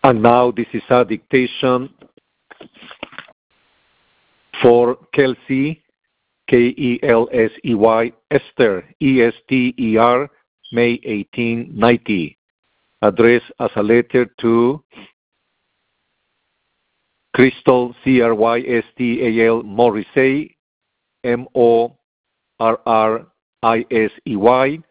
And now this is a dictation for Kelsey, K-E-L-S-E-Y, Esther, E-S-T-E-R, May 1890. Addressed as a letter to Crystal, C-R-Y-S-T-A-L, Morrissey, M-O-R-R-I-S-E-Y,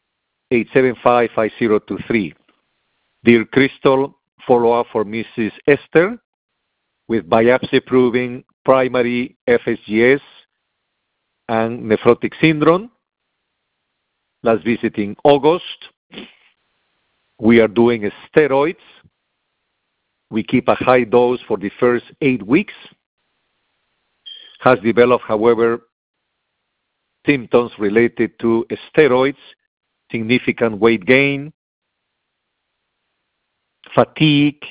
875-5023. Dear Crystal, follow-up for Mrs. Esther with biopsy proving primary FSGS and nephrotic syndrome. Last visit in August. We are doing steroids. We keep a high dose for the first 8 weeks. Has developed, however, symptoms related to steroids, significant weight gain, fatigue,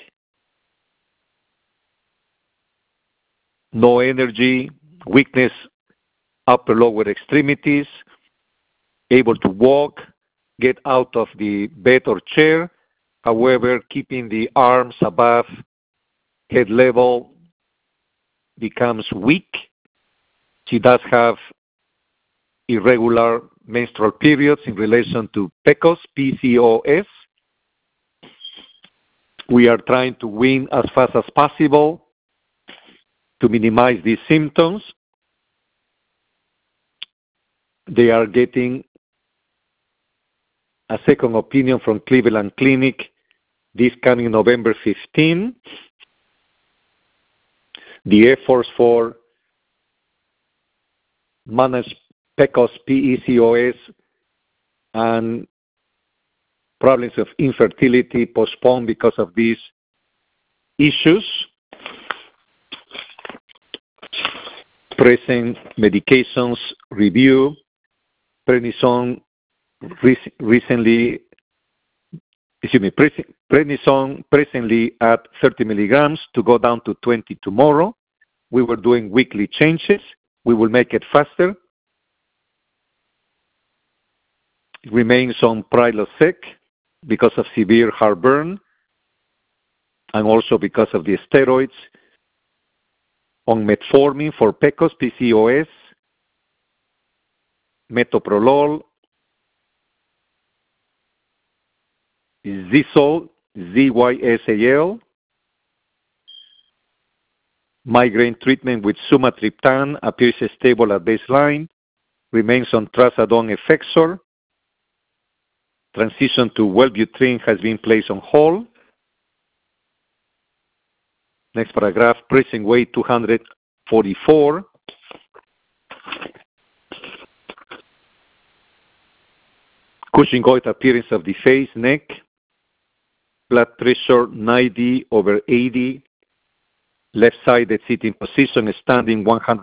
no energy, weakness, upper lower extremities, able to walk, get out of the bed or chair, however, keeping the arms above head level becomes weak. She does have irregular menstrual periods in relation to PCOS. We are trying to wean as fast as possible to minimize these symptoms. They are getting a second opinion from Cleveland Clinic this coming November 15. The efforts for manage PCOS and problems of infertility postponed because of these issues. Present medications review. Prednisone presently at 30 milligrams to go down to 20 tomorrow. We were doing weekly changes. We will make it faster. It remains on Prilosec because of severe heartburn and also because of the steroids. On metformin for PCOS, metoprolol, Zysal, Z-Y-S-A-L, migraine treatment with sumatriptan appears stable at baseline, remains on trazodone Effexor. Transition to Wellbutrin has been placed on hold. Next paragraph, present weight 244. Cushingoid appearance of the face, neck. Blood pressure 90/80. Left-sided sitting position, standing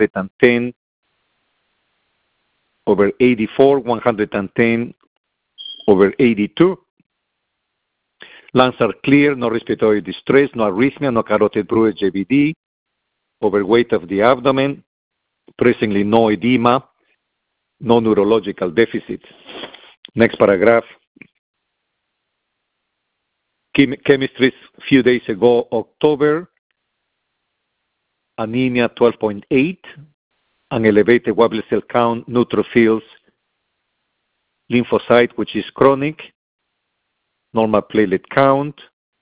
110/84, 110/82. Lungs are clear, no respiratory distress, no arrhythmia, no carotid bruit, JVD. Overweight of the abdomen, presently no edema, no neurological deficits. Next paragraph. Chemistry few days ago, October. Anemia 12.8, an elevated white blood cell count, neutrophils, lymphocyte, which is chronic, normal platelet count,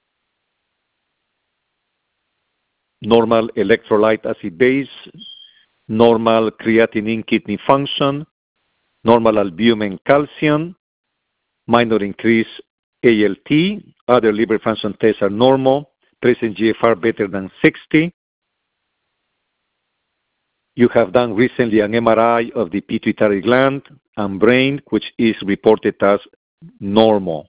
normal electrolyte acid base, normal creatinine kidney function, normal albumin calcium, minor increase ALT, other liver function tests are normal, present GFR better than 60. You have done recently an MRI of the pituitary gland and brain, which is reported as normal.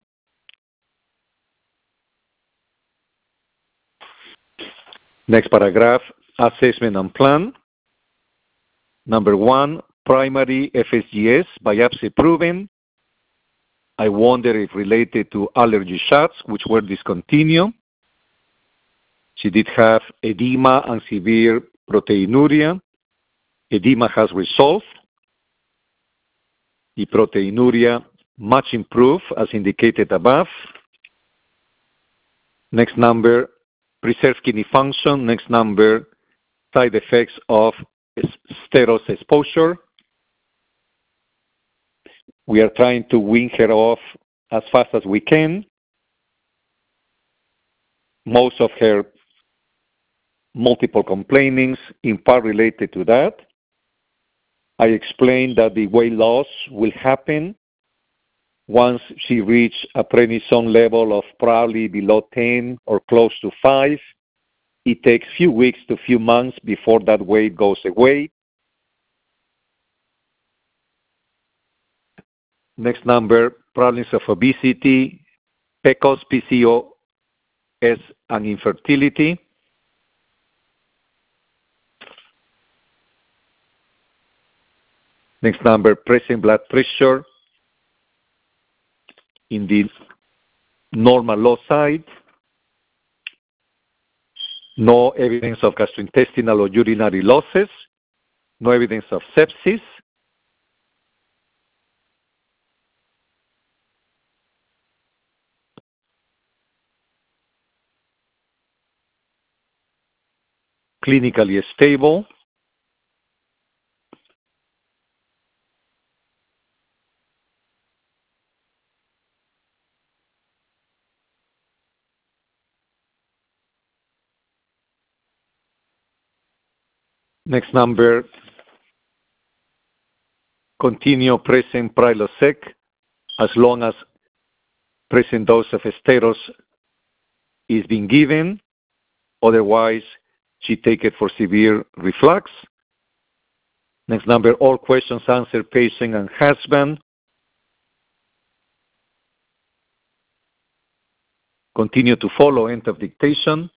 Next paragraph, assessment and plan. Number 1, primary FSGS, biopsy proven. I wonder if related to allergy shots, which were discontinued. She did have edema and severe proteinuria. Edema has resolved. The proteinuria much improved as indicated above. Next number, preserve kidney function. Next number, side effects of steroids exposure. We are trying to wean her off as fast as we can. Most of her multiple complainings in part related to that. I explained that the weight loss will happen once she reaches a prednisone level of probably below 10 or close to 5. It takes few weeks to few months before that weight goes away. Next number, problems of obesity, PCOS, PCOS, and infertility. Next number, present blood pressure in the normal low side. No evidence of gastrointestinal or urinary losses. No evidence of sepsis. Clinically stable. Next number, continue present Prilosec as long as present dose of steroids is being given. Otherwise, she take it for severe reflux. Next number, all questions answered, patient and husband. Continue to follow, end of dictation.